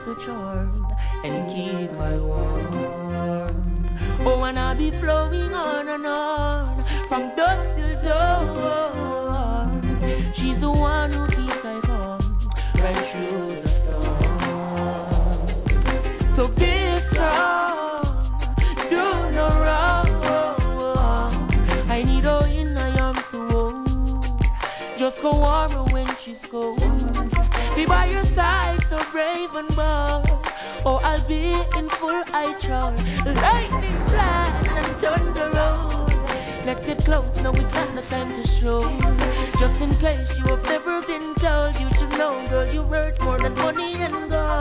to charm and keep her warm. Oh, and I'll be flowing on and on from dusk till dawn. She's the one who keeps I calm right through the storm. So be strong, do no wrong. I need her in my arms to hold, just go warmer when she's cold. Be by your side, so brave and bold. Oh, I'll be in full eye troll, lightning flash and thunder roll. Let's get close, now it's not the time to show. Just in case you have never been told, you should know, girl, you worth more than money and gold.